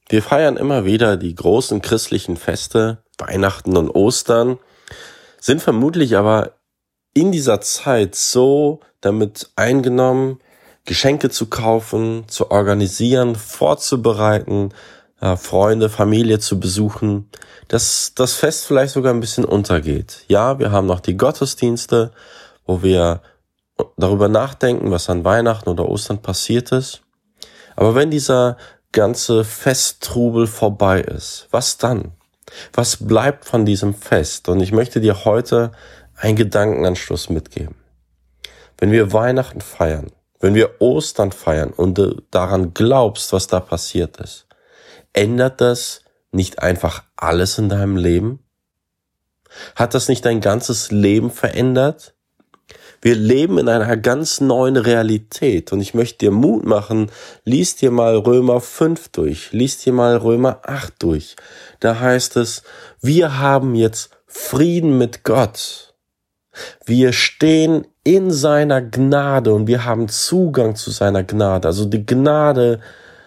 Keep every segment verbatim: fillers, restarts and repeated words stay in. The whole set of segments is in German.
Wir feiern immer wieder die großen christlichen Feste, Weihnachten und Ostern, sind vermutlich aber in dieser Zeit so damit eingenommen, Geschenke zu kaufen, zu organisieren, vorzubereiten, äh, Freunde, Familie zu besuchen, dass das Fest vielleicht sogar ein bisschen untergeht. Ja, wir haben noch die Gottesdienste, wo wir darüber nachdenken, was an Weihnachten oder Ostern passiert ist. Aber wenn dieser ganze Festtrubel vorbei ist, was dann? Was bleibt von diesem Fest? Und ich möchte dir heute einen Gedankenanstoß mitgeben. Wenn wir Weihnachten feiern, wenn wir Ostern feiern und du daran glaubst, was da passiert ist, ändert das nicht einfach alles in deinem Leben? Hat das nicht dein ganzes Leben verändert? Wir leben in einer ganz neuen Realität und ich möchte dir Mut machen, lies dir mal Römer fünf durch, lies dir mal Römer acht durch. Da heißt es, wir haben jetzt Frieden mit Gott. Wir stehen in seiner Gnade und wir haben Zugang zu seiner Gnade. Also die Gnade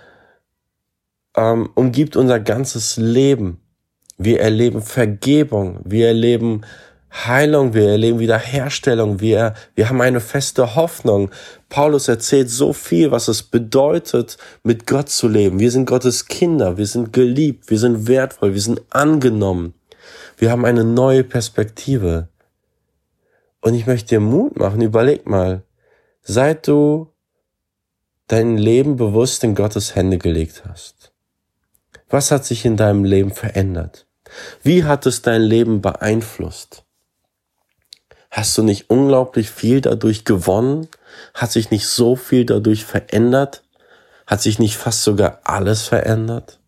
ähm, umgibt unser ganzes Leben. Wir erleben Vergebung, wir erleben Heilung, wir erleben Wiederherstellung, wir, wir haben eine feste Hoffnung. Paulus erzählt so viel, was es bedeutet, mit Gott zu leben. Wir sind Gottes Kinder, wir sind geliebt, wir sind wertvoll, wir sind angenommen. Wir haben eine neue Perspektive. Und ich möchte dir Mut machen, überleg mal, seit du dein Leben bewusst in Gottes Hände gelegt hast, was hat sich in deinem Leben verändert? Wie hat es dein Leben beeinflusst? Hast du nicht unglaublich viel dadurch gewonnen? Hat sich nicht so viel dadurch verändert? Hat sich nicht fast sogar alles verändert?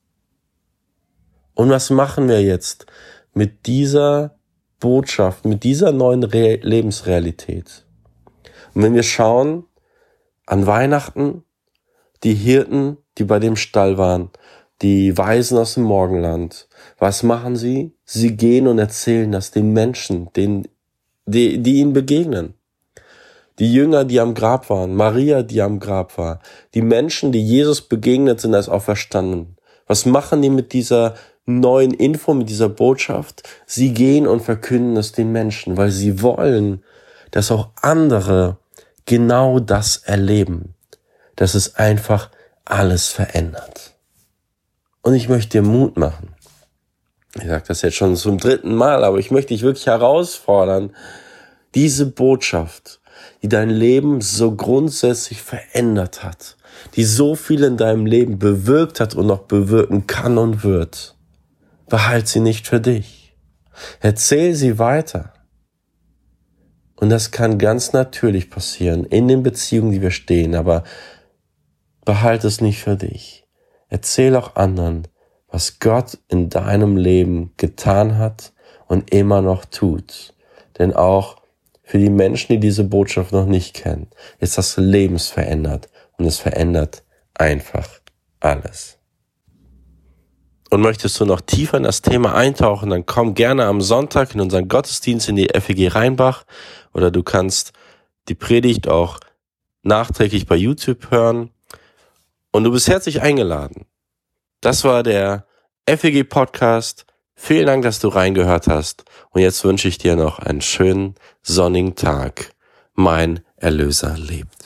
Und was machen wir jetzt mit dieser Botschaft, mit dieser neuen Re- Lebensrealität? Und wenn wir schauen an Weihnachten, die Hirten, die bei dem Stall waren, die Weisen aus dem Morgenland, was machen sie? Sie gehen und erzählen das den Menschen, den Die, die ihnen begegnen. Die Jünger, die am Grab waren, Maria, die am Grab war, die Menschen, die Jesus begegnet sind, als auferstanden. Was machen die mit dieser neuen Info, mit dieser Botschaft? Sie gehen und verkünden es den Menschen, weil sie wollen, dass auch andere genau das erleben, dass es einfach alles verändert. Und ich möchte dir Mut machen. Ich sage das jetzt schon zum dritten Mal, aber ich möchte dich wirklich herausfordern, diese Botschaft, die dein Leben so grundsätzlich verändert hat, die so viel in deinem Leben bewirkt hat und noch bewirken kann und wird, behalt sie nicht für dich. Erzähl sie weiter. Und das kann ganz natürlich passieren in den Beziehungen, die wir stehen, aber behalte es nicht für dich. Erzähl auch anderen, was Gott in deinem Leben getan hat und immer noch tut. Denn auch für die Menschen, die diese Botschaft noch nicht kennen, ist das lebensverändert und es verändert einfach alles. Und möchtest du noch tiefer in das Thema eintauchen, dann komm gerne am Sonntag in unseren Gottesdienst in die F E G Rheinbach oder du kannst die Predigt auch nachträglich bei YouTube hören und du bist herzlich eingeladen. Das war der F E G Podcast. Vielen Dank, dass du reingehört hast. Und jetzt wünsche ich dir noch einen schönen sonnigen Tag. Mein Erlöser lebt.